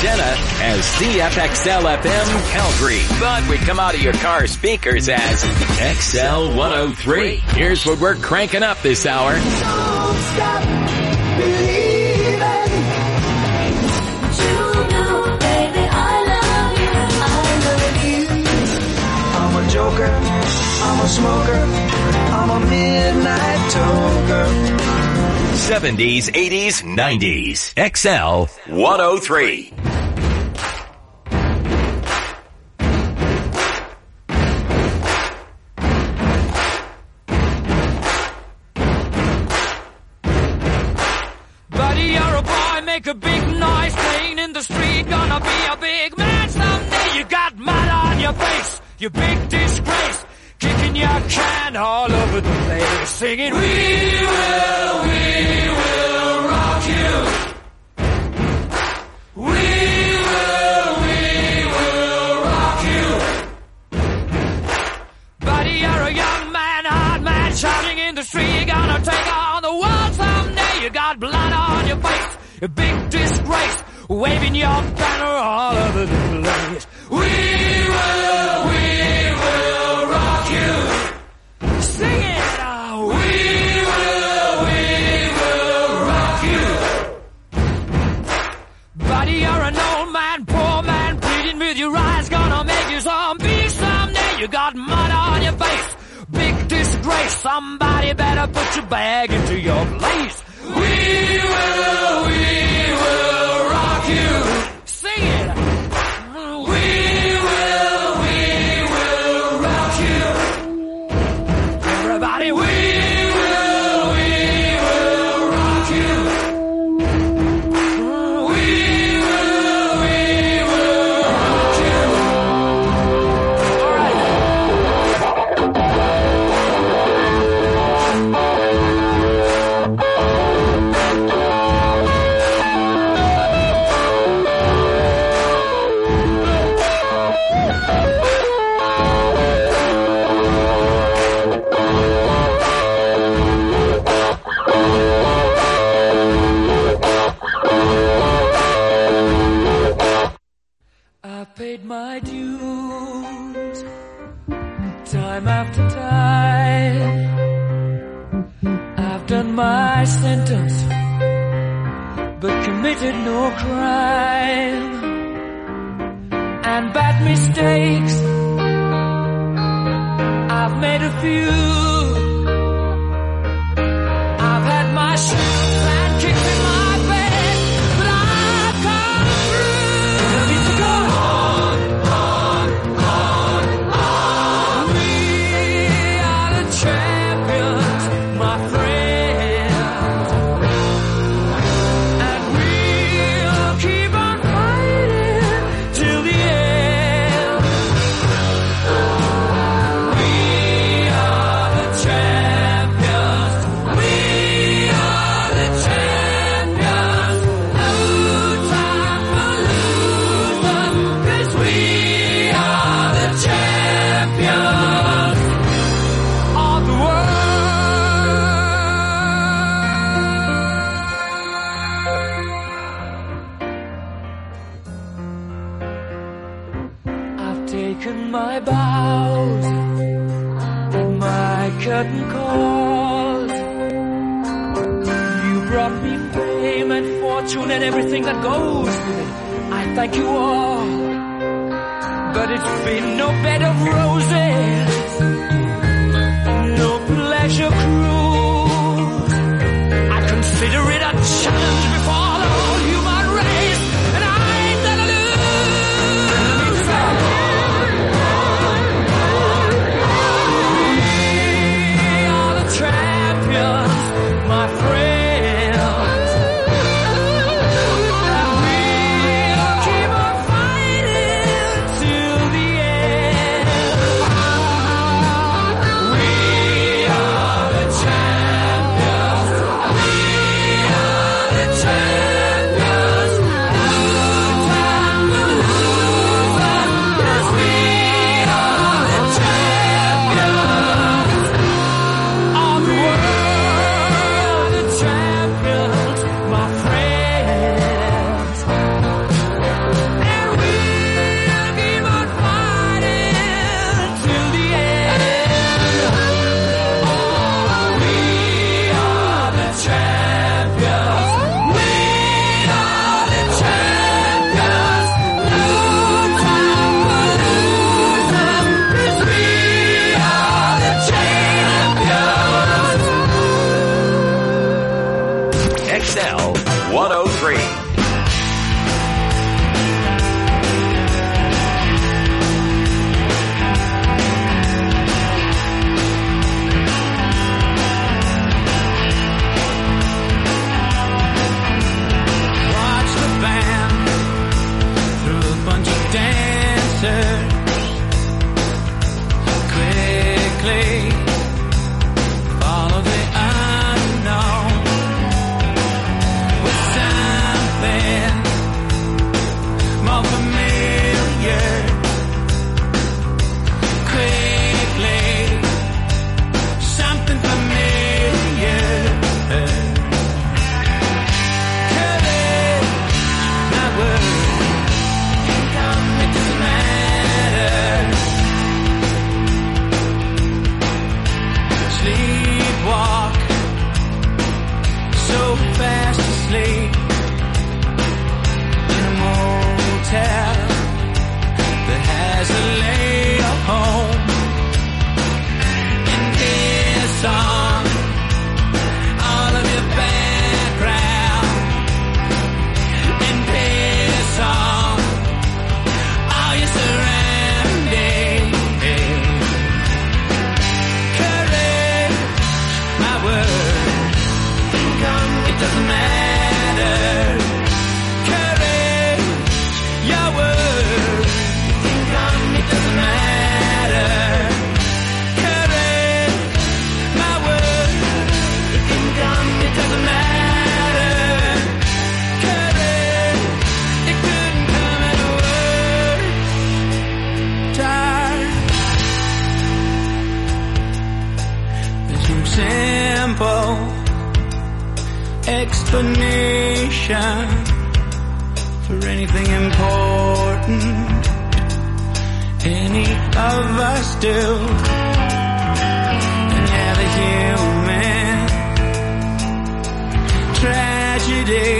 antenna as CFXL FM Calgary. But we come out of your car speakers as XL 103. Here's what we're cranking up this hour. Don't stop believing. You know, baby, I love you. I'm a joker, I'm a smoker, I'm a midnight toker. 70s, 80s, 90s. XL 103. Buddy, you're a boy, make a big noise, playing in the street, gonna be a big man someday. You got mud on your face, you big disgrace, kicking your can all over the place, singing, we will rock you. We will rock you. Buddy, you're a young man, hard man, shouting in the street, you're gonna take on the world someday. You got blood on your face, a big disgrace, waving your banner all over the place. We will rock you. Sing it. We will rock you. Buddy, you're an old man, poor man, pleading with your eyes, gonna make you zombie someday. You got mud on your face, big disgrace, somebody better put your bag into your place. We will rock you. Sing it. We will rock you. Everybody, we will rock you. We will rock you. All right. I paid my dues time after time. I've done my sentence, but committed no crime. And bad mistakes, I've made a few. I've had my shots and kicks in my bed, but I've come through. Need to go on. We are the champions, my friends, and we'll keep on fighting till the end. We are the champions. We are the champions. No time for losing, 'cause we are the champions of the world. I've taken my bows, my curtain calls. You brought me fame and fortune and everything that goes with it. I thank you all, but it's been no bed of roses, no pleasure cruise. I consider it a challenge before the whole human race, and I ain't gonna lose. We are the champions, my friends, and we'll keep on fighting till the end. answers quickly. Follow the unknown with something more familiar. Quickly, something familiar. Courage, my word. It doesn't matter. Sleepwalk, so fast asleep in a motel that has a layout home. And piss on all of your background. And piss on all your surroundings. Courage, my word. It doesn't matter. Courage, your word. It doesn't matter. Courage, my word. It doesn't matter. Courage, it couldn't come at a worse time. There's no simple explanation for anything important any of us do. And yeah, the human tragedy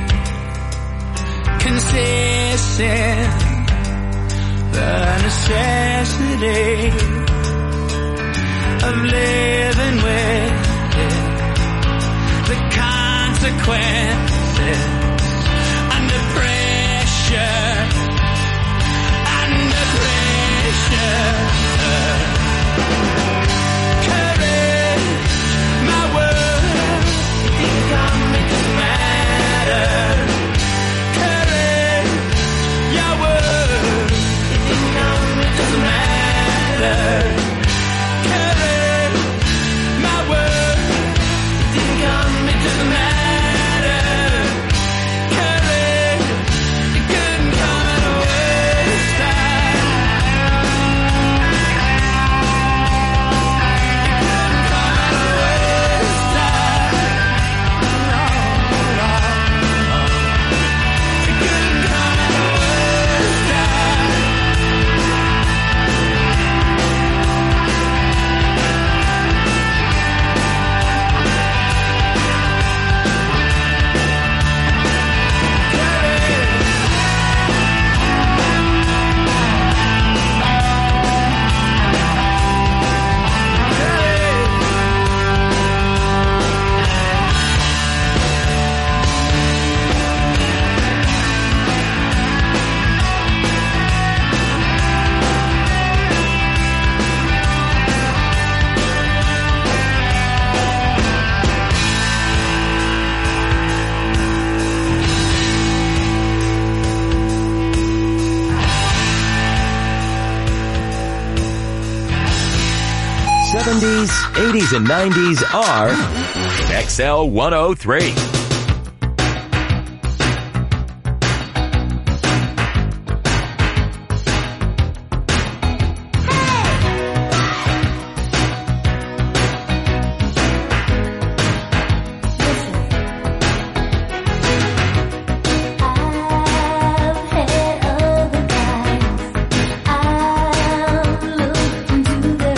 consists in the necessity of living with the consequences under pressure. Under pressure. Courage, my word. It doesn't matter. Courage, your word. It doesn't matter. Courage, my word. It doesn't matter. Courage, it couldn't come at a worse time. It couldn't come at a worse time. '70s, '80s, and '90s are XL 103.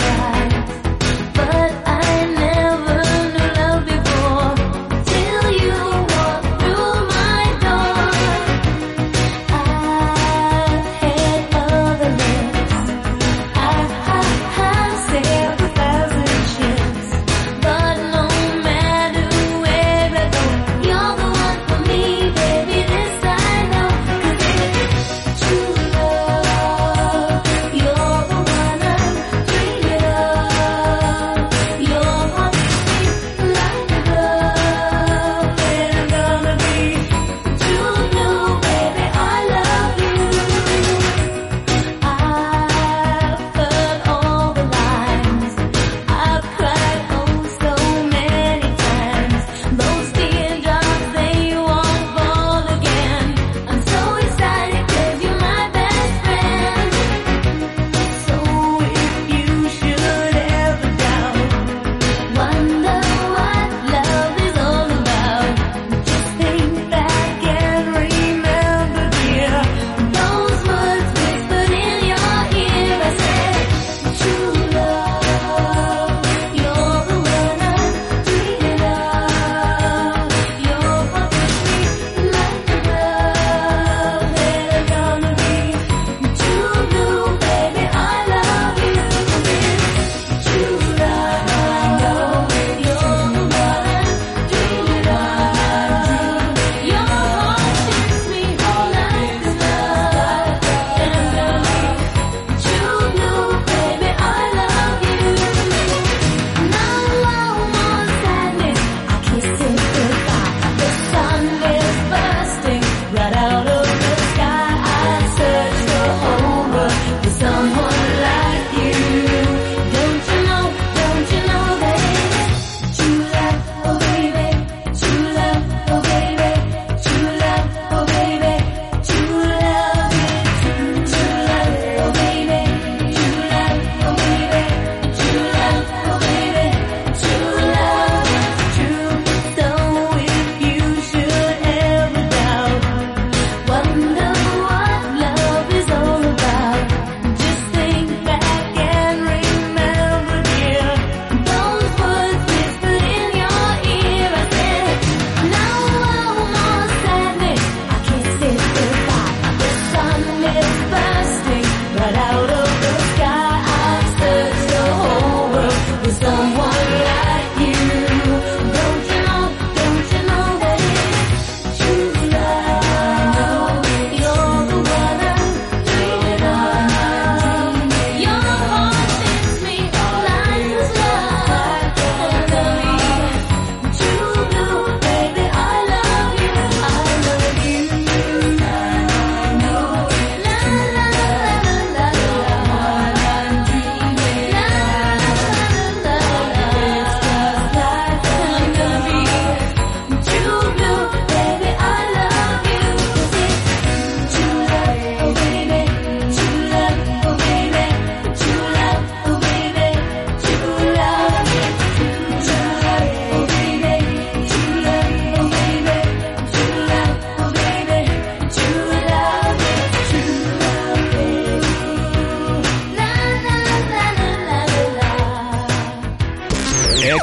But I never knew love before till you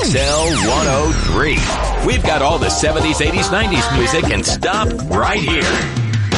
XL 103. We've got all the 70s, 80s, 90s music and stop right here.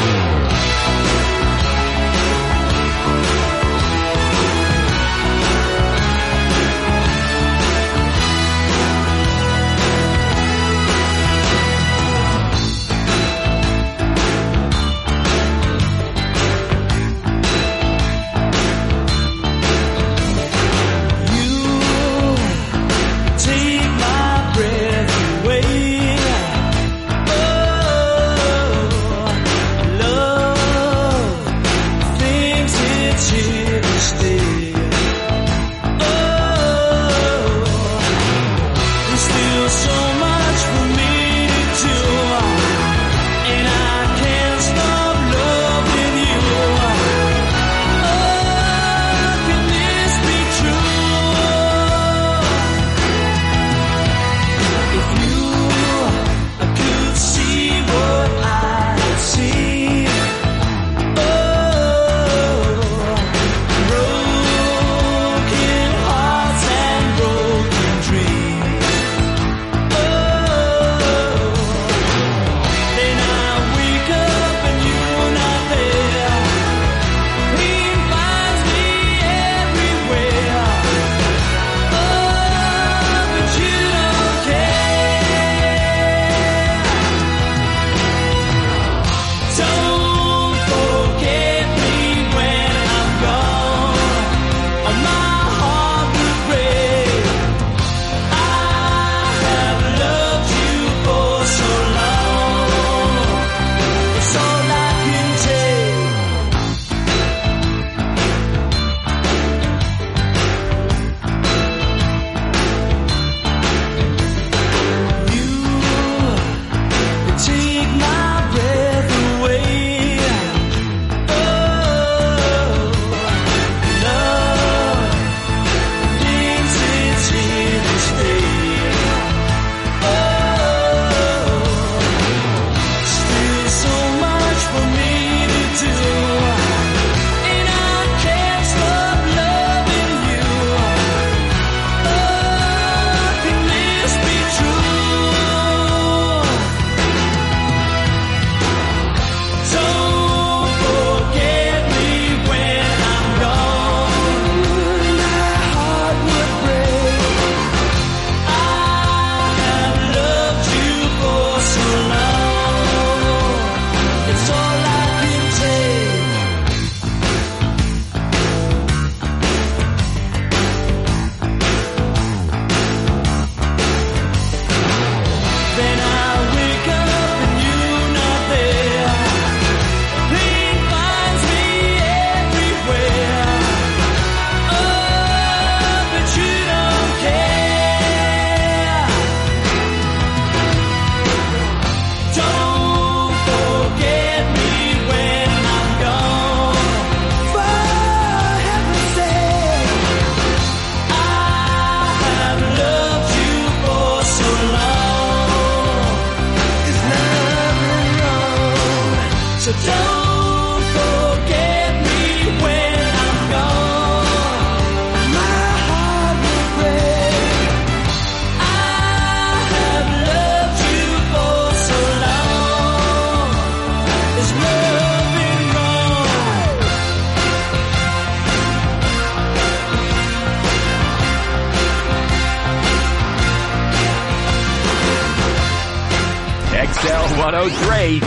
XL 103.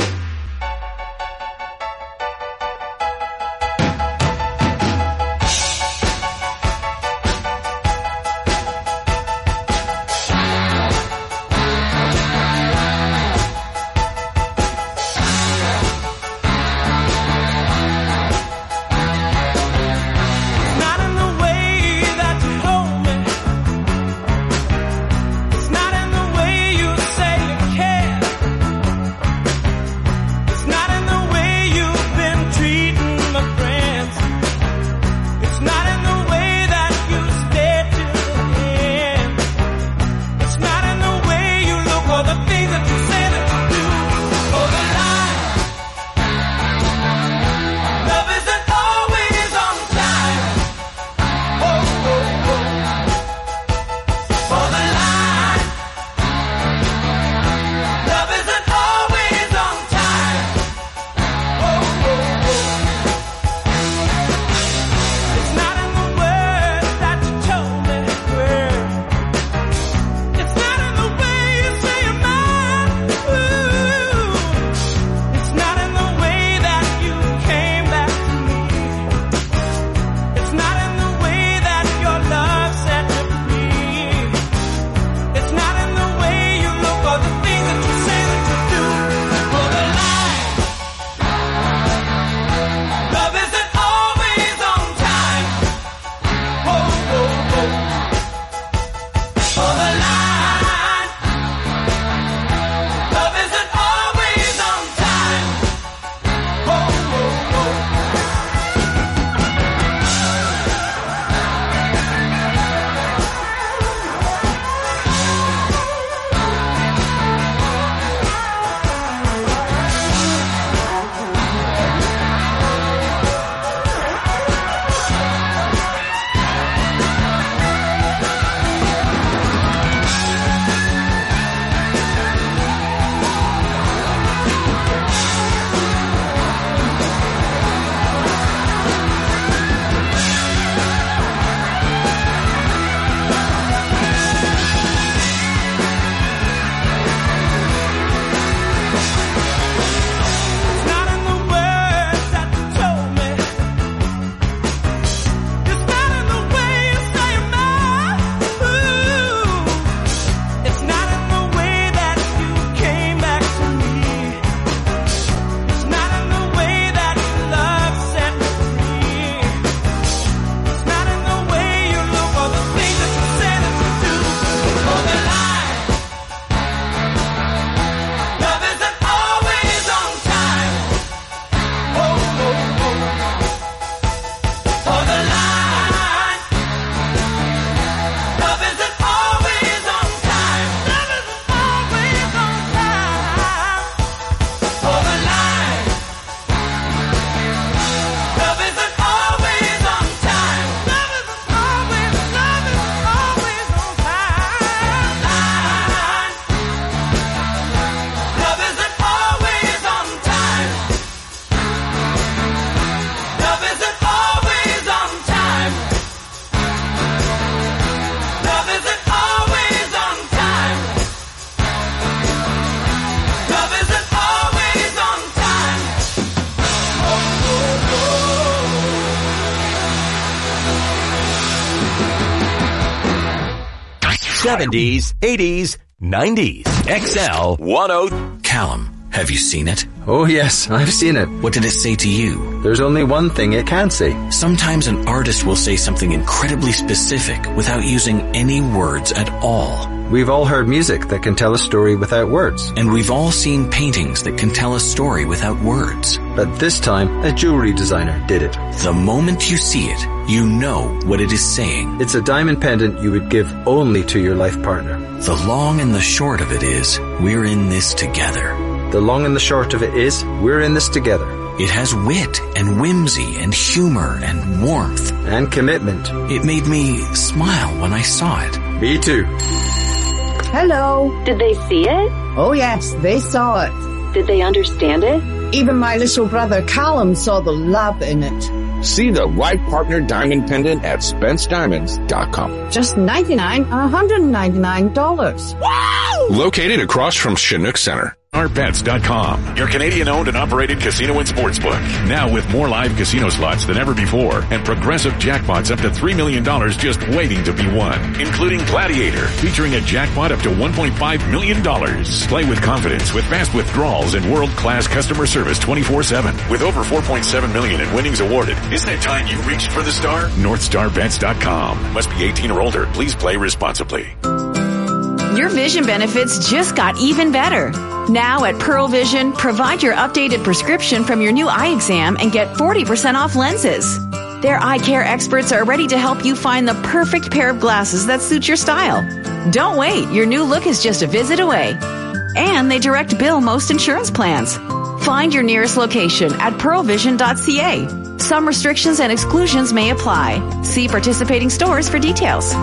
70s, 80s, 90s. XL 10. Callum, have you seen it? Oh yes, I've seen it. What did it say to you? There's only one thing it can say. Sometimes an artist will say something incredibly specific without using any words at all. We've all heard music that can tell a story without words. And we've all seen paintings that can tell a story without words. But this time, a jewelry designer did it. The moment you see it, you know what it is saying. It's a diamond pendant you would give only to your life partner. The long and the short of it is, we're in this together. The long and the short of it is, we're in this together. It has wit and whimsy and humor and warmth. And commitment. It made me smile when I saw it. Me too. Hello. Did they see it? Oh yes, they saw it. Did they understand it? Even my little brother Callum saw the love in it. See the Life Partner Diamond Pendant at SpenceDiamonds.com. Just $199. Wow! Located across from Chinook Center. StarBets.com, your Canadian-owned and operated casino and sportsbook. Now with more live casino slots than ever before and progressive jackpots up to $3 million just waiting to be won, including Gladiator, featuring a jackpot up to $1.5 million. Play with confidence with fast withdrawals and world-class customer service 24/7. With over $4.7 million in winnings awarded, isn't it time you reached for the star? NorthStarBets.com. Must be 18 or older. Please play responsibly. Your vision benefits just got even better. Now at Pearl Vision, provide your updated prescription from your new eye exam and get 40% off lenses. Their eye care experts are ready to help you find the perfect pair of glasses that suit your style. Don't wait. Your new look is just a visit away. And they direct bill most insurance plans. Find your nearest location at pearlvision.ca. Some restrictions and exclusions may apply. See participating stores for details.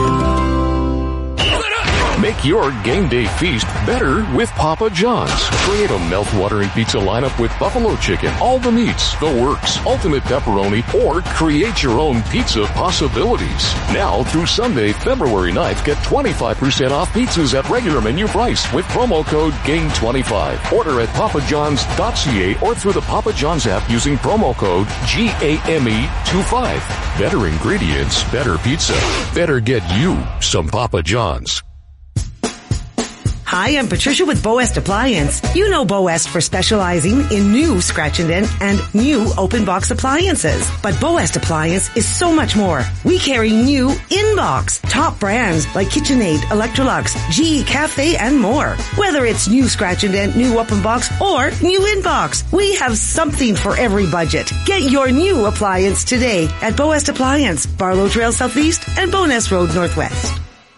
Make your game day feast better with Papa John's. Create a mouth-watering pizza lineup with buffalo chicken, all the meats, the works, ultimate pepperoni, or create your own pizza possibilities. Now through Sunday, February 9th, get 25% off pizzas at regular menu price with promo code GAME25. Order at papajohns.ca or through the Papa John's app using promo code GAME25. Better ingredients, better pizza. Better get you some Papa John's. Hi, I'm Patricia with Boest Appliance. You know Boest for specializing in new scratch and dent and new open box appliances. But Boest Appliance is so much more. We carry new in-box, top brands like KitchenAid, Electrolux, GE Cafe, and more. Whether it's new scratch and dent, new open box, or new in-box, we have something for every budget. Get your new appliance today at Boest Appliance, Barlow Trail Southeast and Bowness Road Northwest.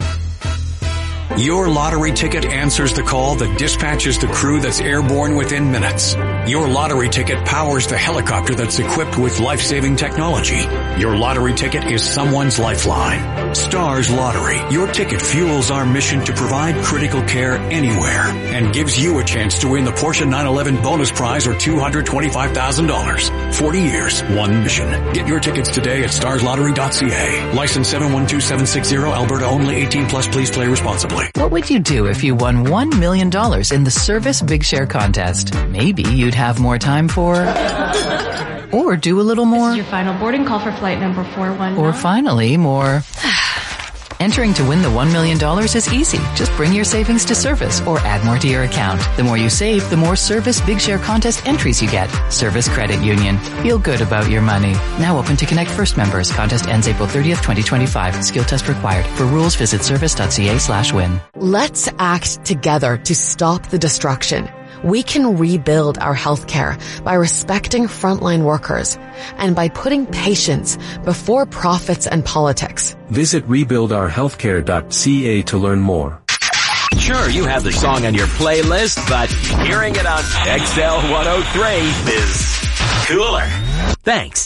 Your lottery ticket answers the call that dispatches the crew that's airborne within minutes. Your lottery ticket powers the helicopter that's equipped with life-saving technology. Your lottery ticket is someone's lifeline. Stars Lottery. Your ticket fuels our mission to provide critical care anywhere and gives you a chance to win the Porsche 911 bonus prize or $225,000. 40 years, one mission. Get your tickets today at starslottery.ca. License 712760, Alberta only. 18 plus. Please play responsibly. What would you do if you won $1 million in the Service Big Share contest? Maybe you'd have more time for... or do a little more. This is your final boarding call for flight number 419. Or finally, more... Entering to win the $1 million is easy. Just bring your savings to Service or add more to your account. The more you save, the more Service Big Share contest entries you get. Service Credit Union. Feel good about your money. Now open to Connect First members. Contest ends April 30th, 2025. Skill test required. For rules, visit service.ca/win. Let's act together to stop the destruction. We can rebuild our healthcare by respecting frontline workers and by putting patients before profits and politics. Visit rebuildourhealthcare.ca to learn more. Sure, you have the song on your playlist, but hearing it on XL 103 is cooler. Thanks.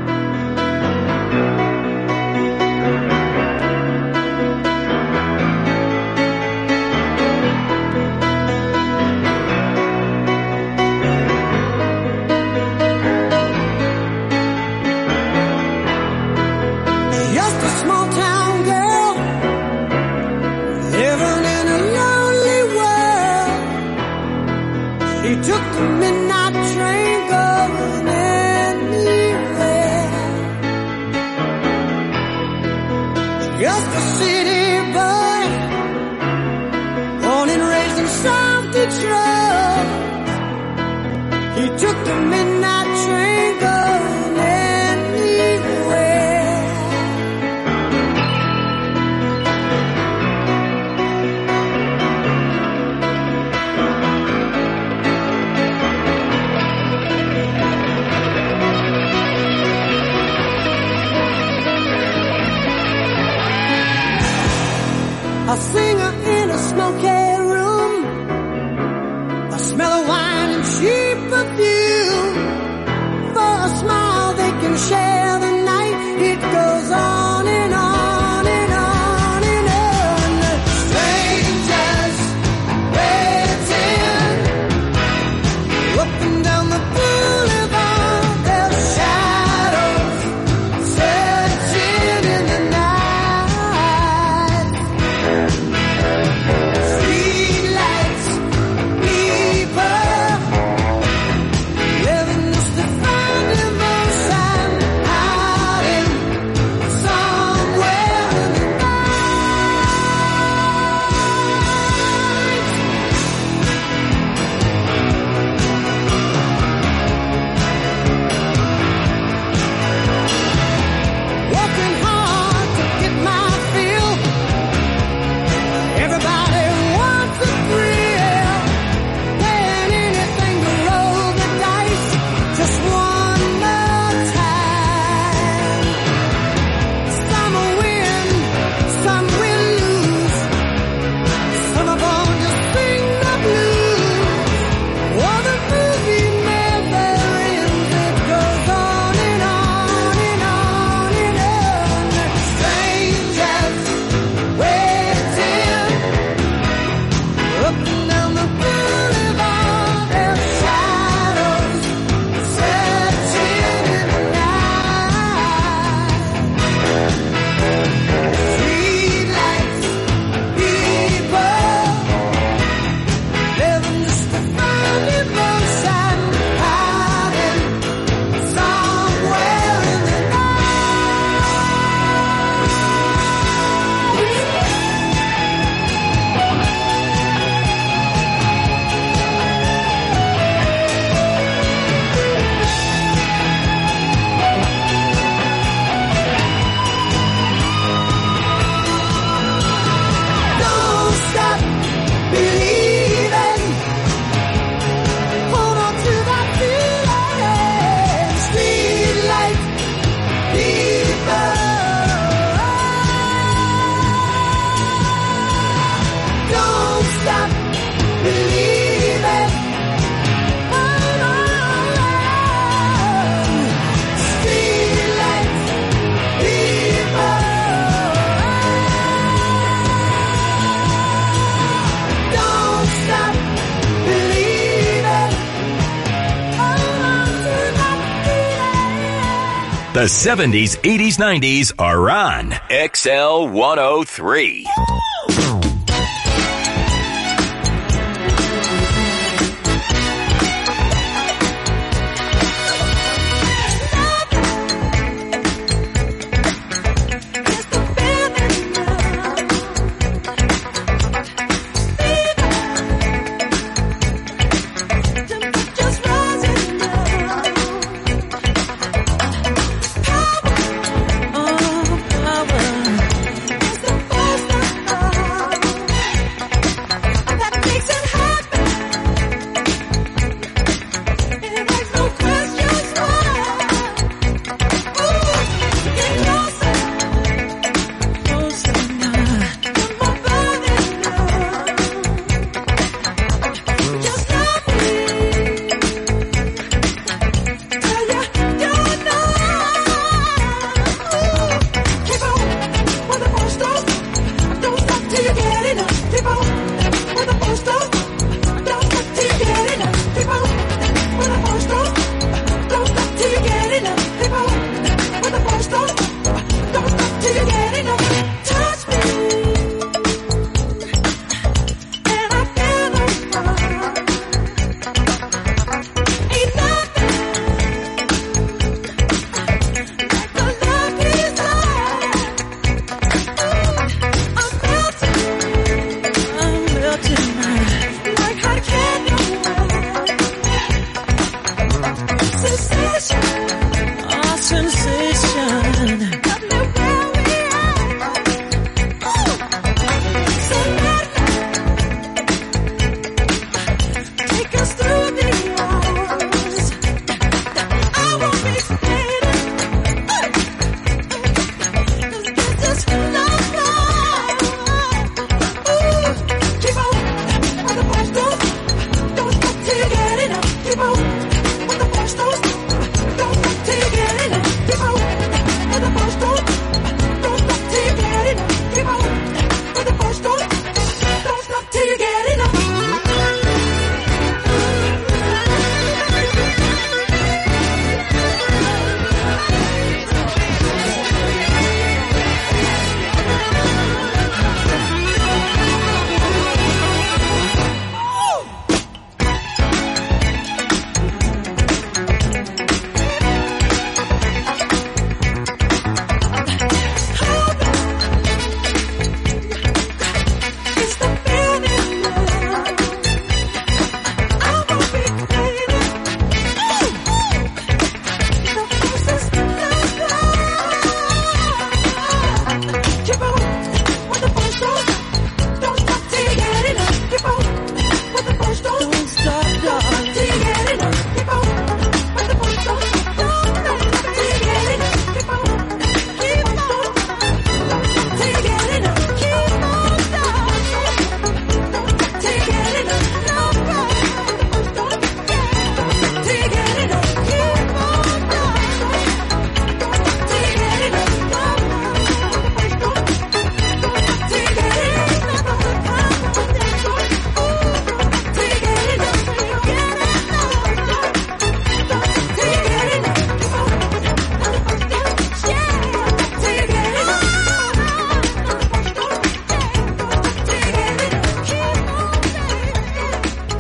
Took the midnight train going anywhere. Just a city boy control. He took the midnight train going anywhere. A singer in a smoky room, a smell of wine and cheap perfume. For a smile they can share the night. It goes on and on and on and on. Strangers waiting up and down the boulevard. Their shadows searching in the night. Streetlights, people living just to find emotion, hiding somewhere in the night. Working hard to get my fill. Everybody wants a thrill. Paying anything to roll the dice. Just one more time. Some will win, some will lose. Some of them just sing the blues. Oh, the movie never ends. It goes on and on and on and on. Strangers waiting up and down the boulevard. Their shadows searching in the night. Streetlights, people living just to find emotion, hiding somewhere in the Don't stop believing. Hold on to that feeling. Streetlight people. Don't stop believing. Hold on. Streetlight people. Don't stop believing. Hold on to that feeling. The 70s, 80s, 90s are on XL 103. Just rising up. Power, oh power. It's the first of all.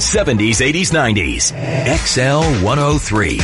70s, 80s, 90s. XL 103.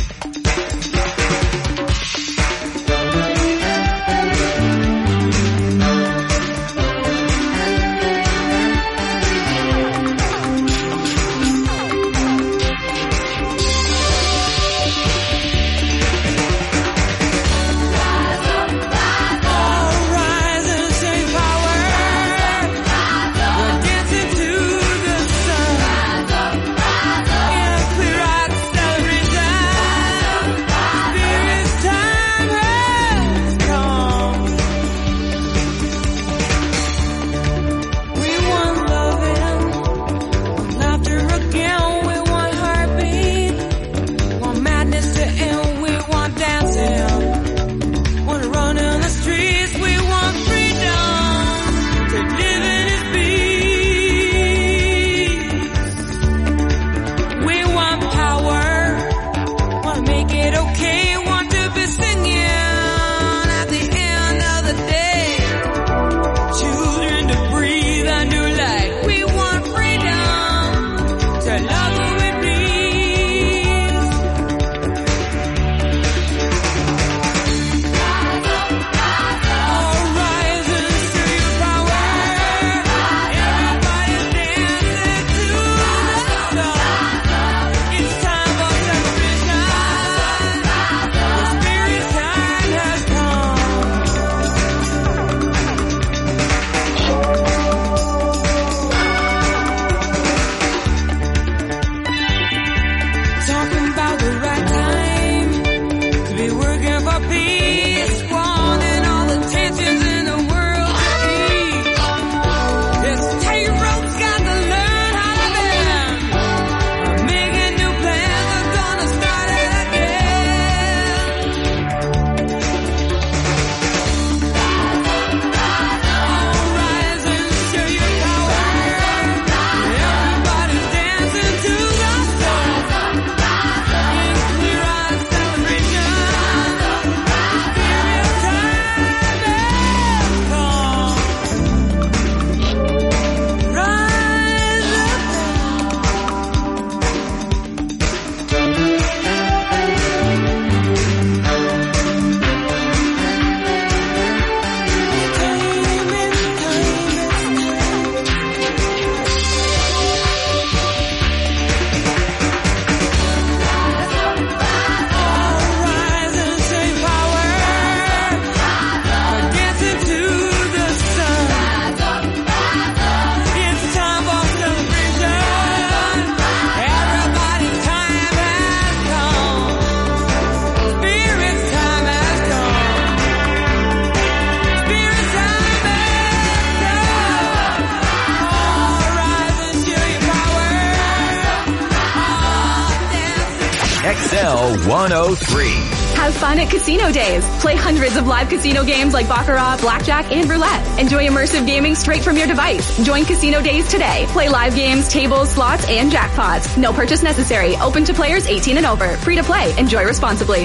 XL 103. Have fun at Casino Days. Play hundreds of live casino games like Baccarat, Blackjack, and Roulette. Enjoy immersive gaming straight from your device. Join Casino Days today. Play live games, tables, slots, and jackpots. No purchase necessary. Open to players 18 and over. Free to play. Enjoy responsibly.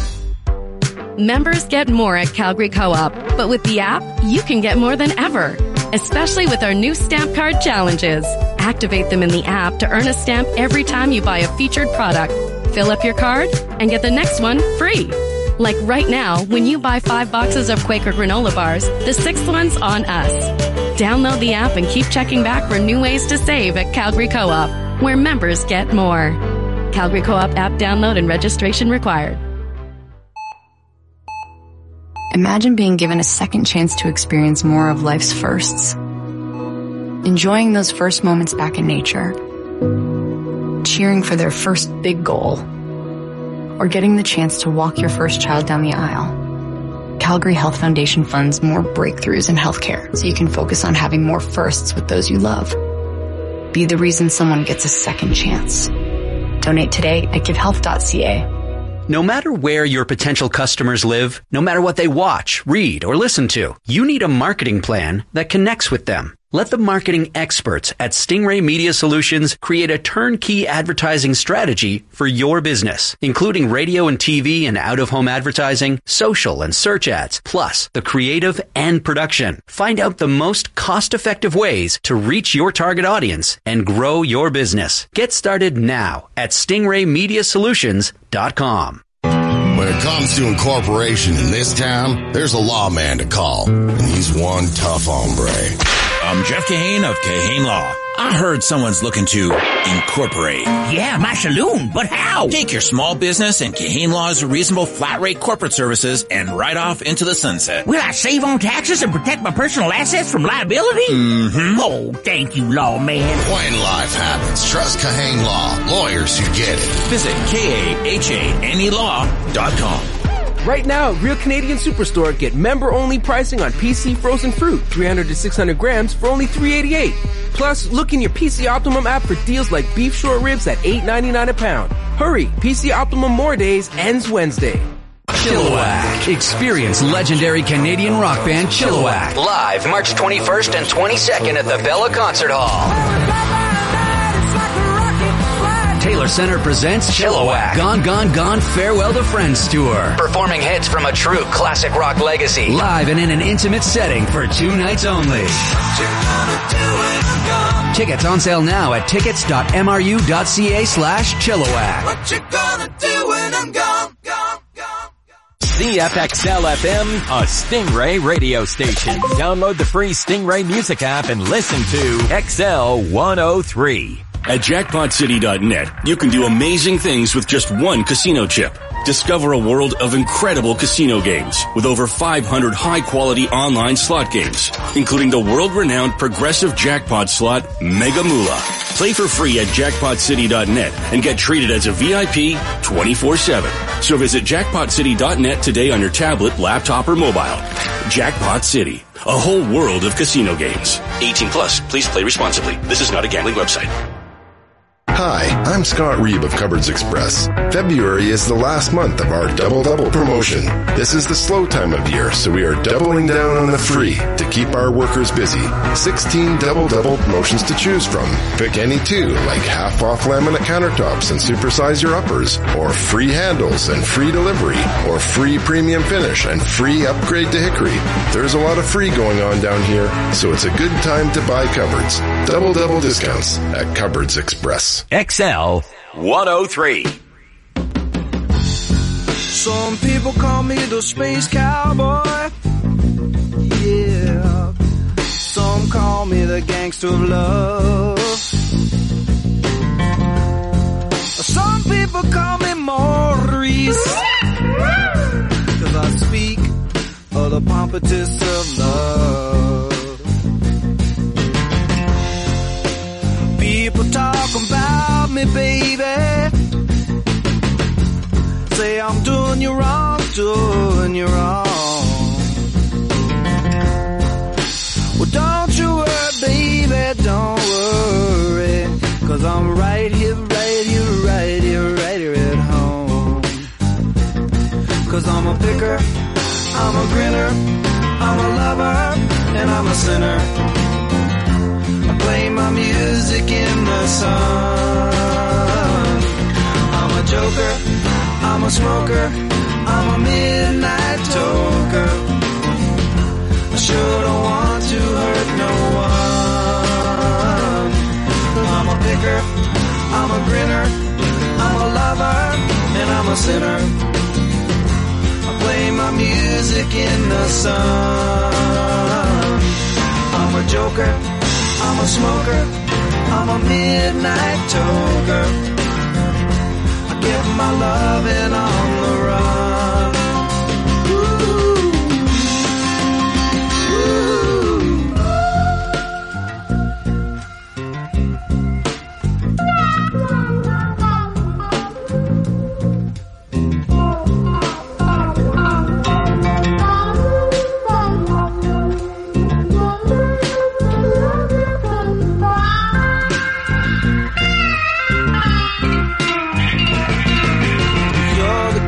Members get more at Calgary Co-op, but with the app, you can get more than ever, especially with our new stamp card challenges. Activate them in the app to earn a stamp every time you buy a featured product. Fill up your card and get the next one free. Like right now, when you buy 5 boxes of Quaker granola bars, the 6th one's on us. Download the app and keep checking back for new ways to save at Calgary Co-op, where members get more. Calgary Co-op app download and registration required. Imagine being given a second chance to experience more of life's firsts. Enjoying those first moments back in nature. Cheering for their first big goal. Or getting the chance to walk your first child down the aisle. Calgary Health Foundation funds more breakthroughs in healthcare so you can focus on having more firsts with those you love. Be the reason someone gets a second chance. Donate today at givehealth.ca. No matter where your potential customers live, no matter what they watch, read, or listen to, you need a marketing plan that connects with them. Let the marketing experts at Stingray Media Solutions create a turnkey advertising strategy for your business, including radio and TV and out-of-home advertising, social and search ads, plus the creative and production. Find out the most cost-effective ways to reach your target audience and grow your business. Get started now at StingrayMediaSolutions.com. When it comes to incorporation in this town, there's a lawman to call, and he's one tough hombre. I'm Jeff Kahane of Kahane Law. I heard someone's looking to incorporate. Yeah, my saloon, but how? Take your small business and Kahane Law's reasonable flat rate corporate services and ride off into the sunset. Will I save on taxes and protect my personal assets from liability? Mm-hmm. Oh, thank you, lawman. When life happens, trust Kahane Law. Lawyers who get it. Visit KAHANElaw.com. Right now, Real Canadian Superstore, get member-only pricing on PC frozen fruit, 300 to 600 grams for only $3.88. Plus, look in your PC Optimum app for deals like beef short ribs at $8.99 a pound. Hurry, PC Optimum More Days ends Wednesday. Chilliwack. Experience legendary Canadian rock band Chilliwack. Live March 21st and 22nd at the Bella Concert Hall. Taylor Center presents Chilliwack. Gone, Gone, Gone, Farewell to Friends Tour. Performing hits from a true classic rock legacy. Live and in an intimate setting for 2 nights only. Tickets on sale now at tickets.mru.ca/Chilliwack. What you gonna do when I'm gone, gone, gone? CFXL FM, a Stingray radio station. Download the free Stingray music app and listen to XL 103. At jackpotcity.net, you can do amazing things with just one casino chip. Discover a world of incredible casino games with over 500 high-quality online slot games, including the world-renowned progressive jackpot slot Mega Moolah. Play for free at jackpotcity.net and get treated as a VIP 24/7. So visit jackpotcity.net today on your tablet, laptop, or mobile. Jackpot City, a whole world of casino games. 18 plus. Please play responsibly. This is not a gambling website. Hi, I'm Scott Reeb of Cupboards Express. February is the last month of our Double-Double promotion. This is the slow time of year, so we are doubling down on the free to keep our workers busy. 16 Double-Double promotions to choose from. Pick any two, like half-off laminate countertops and supersize your uppers, or free handles and free delivery, or free premium finish and free upgrade to hickory. There's a lot of free going on down here, so it's a good time to buy cupboards. Double-Double discounts at Cupboards Express. XL 103. Some people call me the space cowboy. Yeah. Some call me the gangster of love. Some people call me Maurice. 'Cause I speak of the pompatus of love. People talk about me, baby. Say I'm doing you wrong, doing you wrong. Well, don't you worry, baby, don't worry. 'Cause I'm right here, right here, right here, right here at home. 'Cause I'm a picker, I'm a grinner, I'm a lover, and I'm a sinner. Play my music in the sun. I'm a joker, I'm a smoker, I'm a midnight toker. I sure don't want to hurt no one. I'm a picker, I'm a grinner, I'm a lover, and I'm a sinner. I play my music in the sun. I'm a joker, I'm a smoker, I'm a midnight toker. I get my lovin' on the run. You're the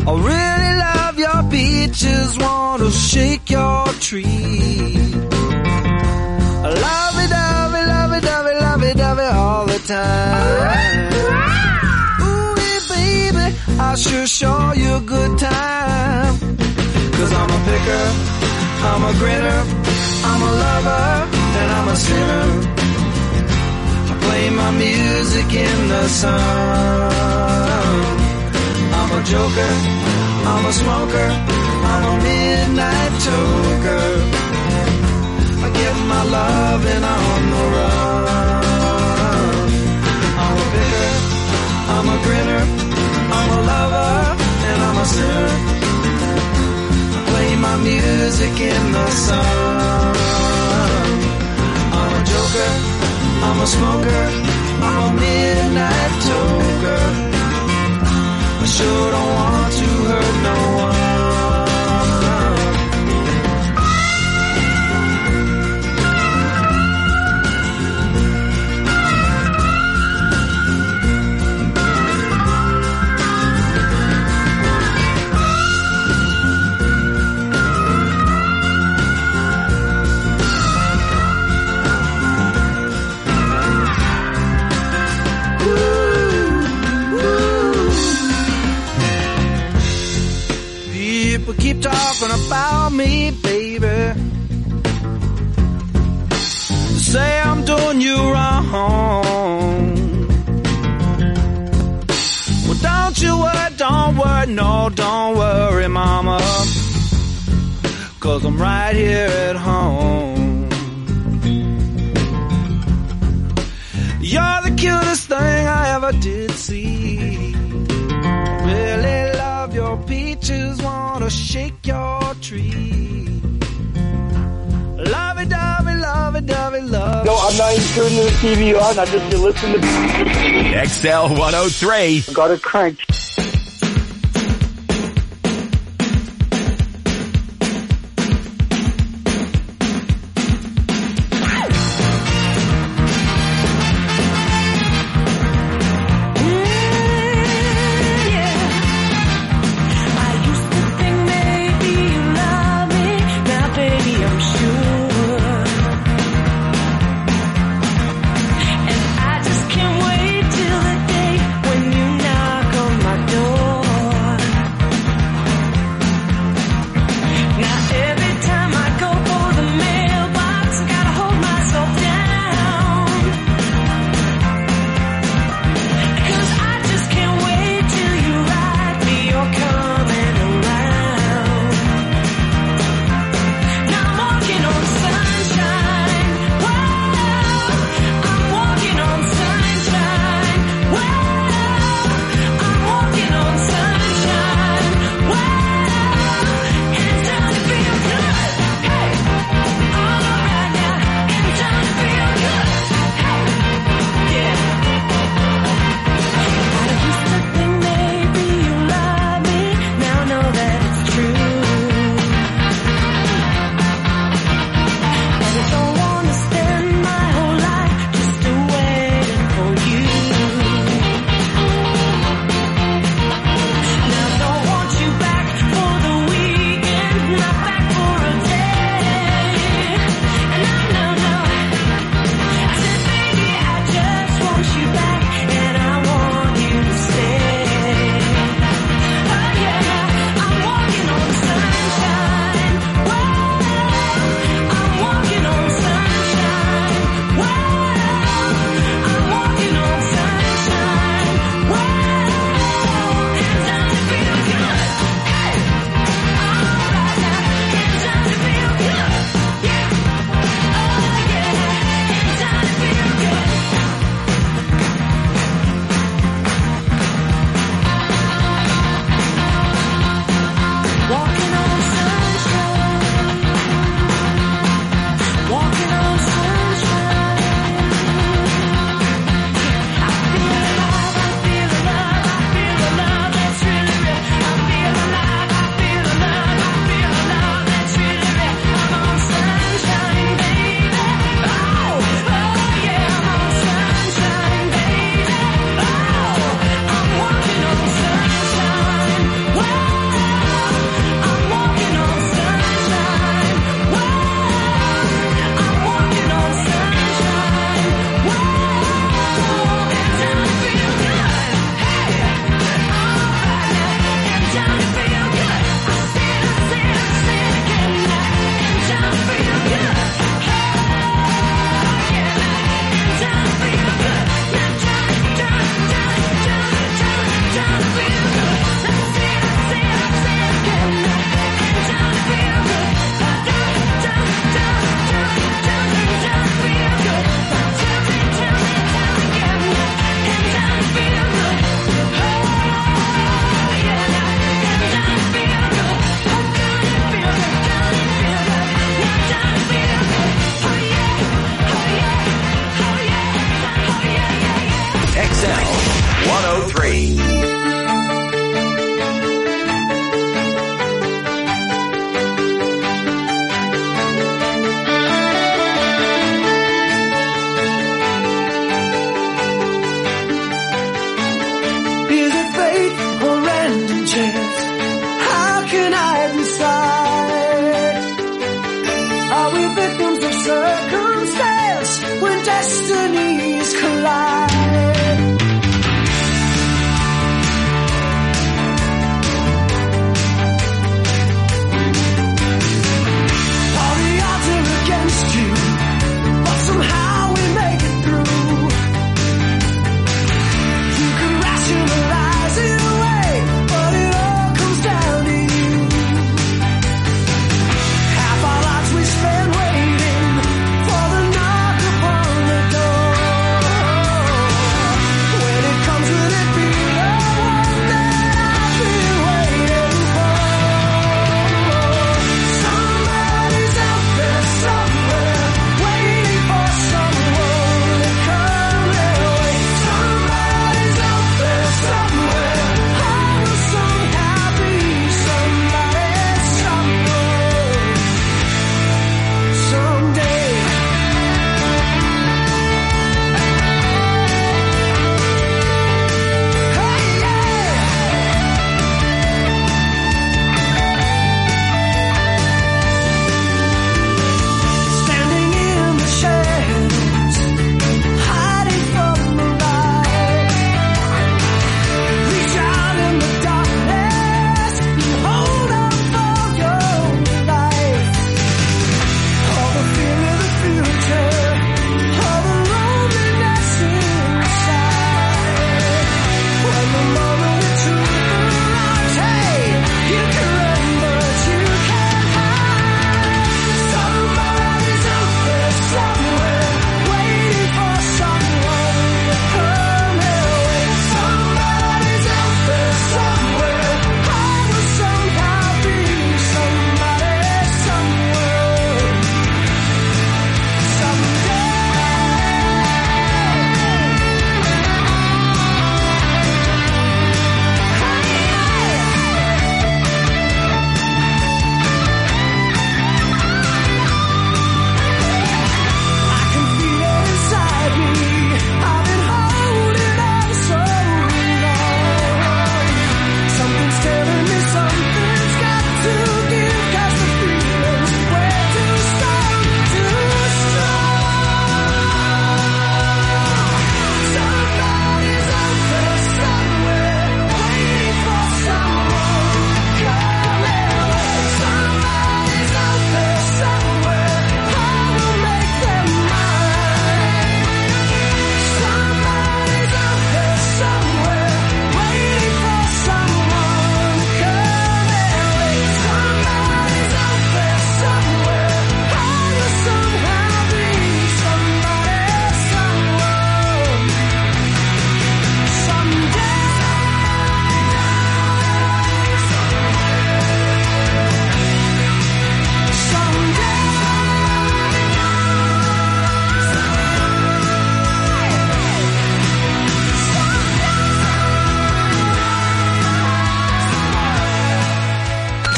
I really love your peaches, wanna shake your tree. Lovey-dovey, lovey-dovey, lovey-dovey all the time. Ooh, baby, I sure show you a good time. 'Cause I'm a picker, I'm a grinner, I'm a lover, and I'm a sinner. I play my music in the sun. I'm a joker, I'm a smoker, I'm a midnight toker. I get my loving on the run. I'm a picker, I'm a grinner, I'm a lover, and I'm a sinner. I play my music in the sun. I'm a joker, I'm a smoker, I'm a midnight toker. I sure don't want to hurt no one. People keep talking about me, baby. Say I'm doing you wrong. Well, don't you worry, don't worry, no, don't worry, mama. 'Cause I'm right here at home. You're the cutest thing I ever did see. Really love your peaches, wanna shake your tree. Lovey-dovey, lovey-dovey, love. No, I'm not even turning the TV on. I just listen to XL 103. Got it cranked. And I just can't wait till the day when you knock on my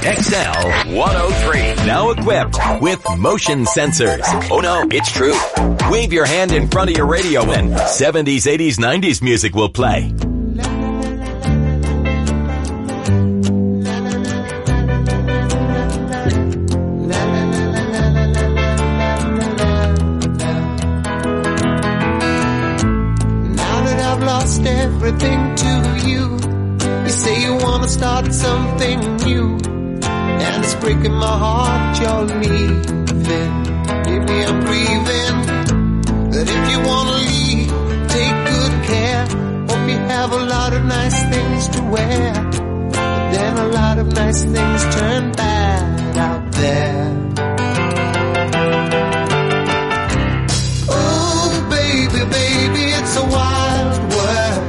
XL 103. Now equipped with motion sensors. Oh no, it's true. Wave your hand in front of your radio and 70s, 80s, 90s music will play. Everything to you. You say you wanna start something new, and it's breaking my heart you're leaving. Maybe I'm grieving, but if you wanna leave, take good care. Hope you have a lot of nice things to wear, but then a lot of nice things turn bad out there. Oh baby, baby, it's a wild world.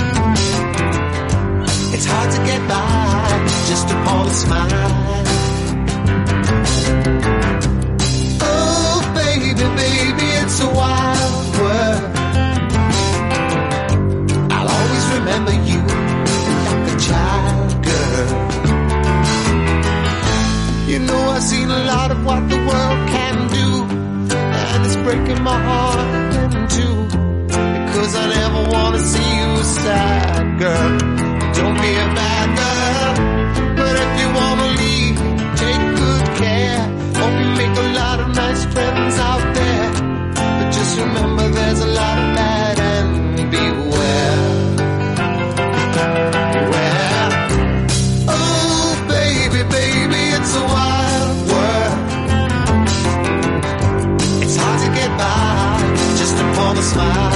It's hard to get by just upon a smile. Oh, baby, baby, it's a wild world. I'll always remember you like a child, girl. You know I've seen a lot of what the world can do, and it's breaking my heart in two, because I never want to see you sad, girl. Don't be a bad girl, but if you wanna leave, take good care. Hope you make a lot of nice friends out there, but just remember there's a lot of bad and beware. Beware. Oh baby, baby, it's a wild world. It's hard to get by just upon a smile.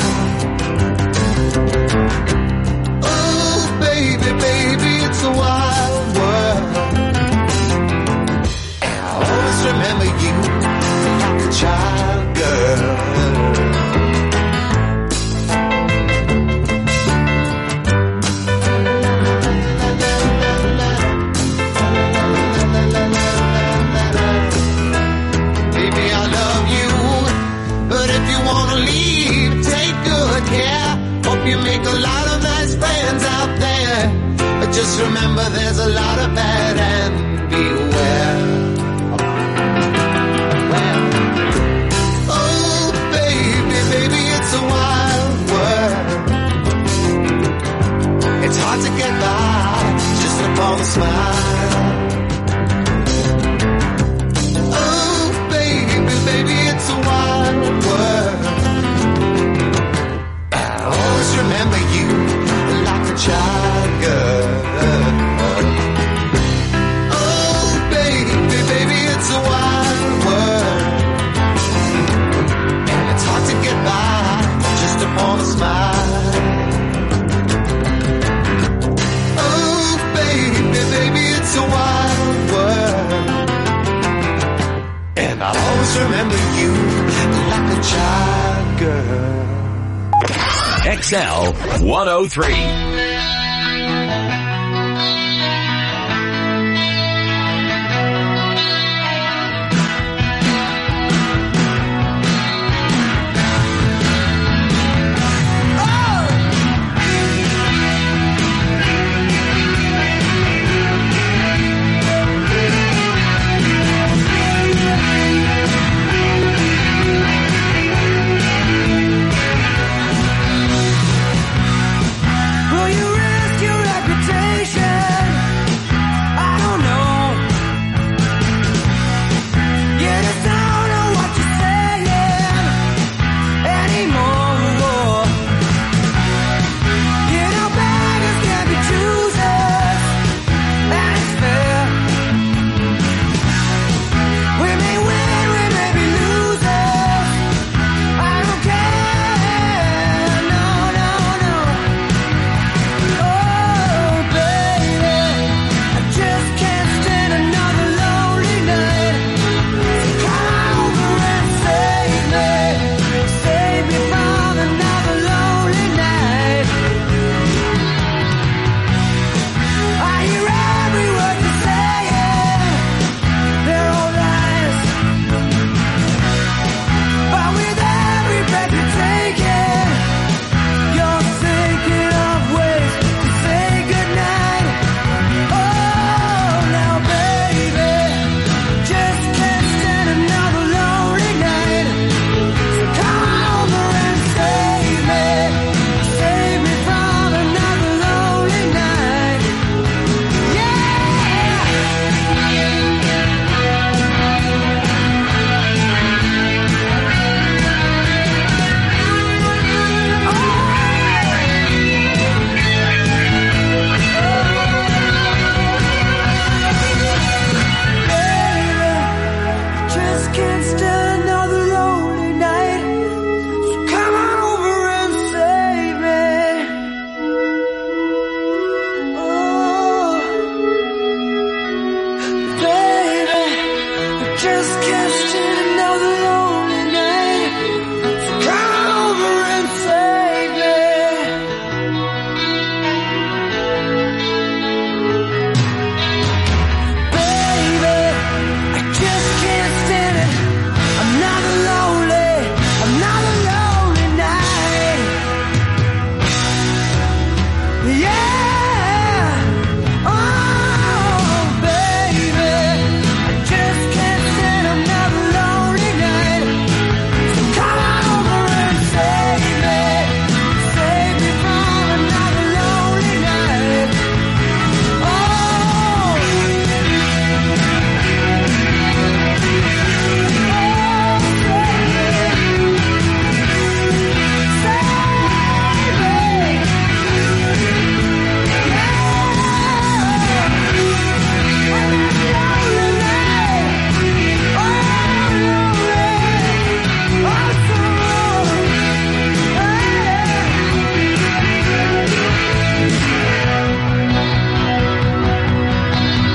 Baby, it's a wild world. And I'll always remember you like a child, girl. Baby, I love you, but if you wanna leave, take good care. Hope you make a lot of nice friends out there, but just remember there's a lot of bad and beware. Well, oh baby, baby, it's a wild world. It's hard to get by just upon a smile. Oh baby, baby, it's a wild world. I'll always remember you like a child, girl. Oh, baby, baby, it's a wild world, and it's hard to get by just upon a smile. Oh, baby, baby, it's a wild world, and I'll always remember you like a child, girl. XL 103.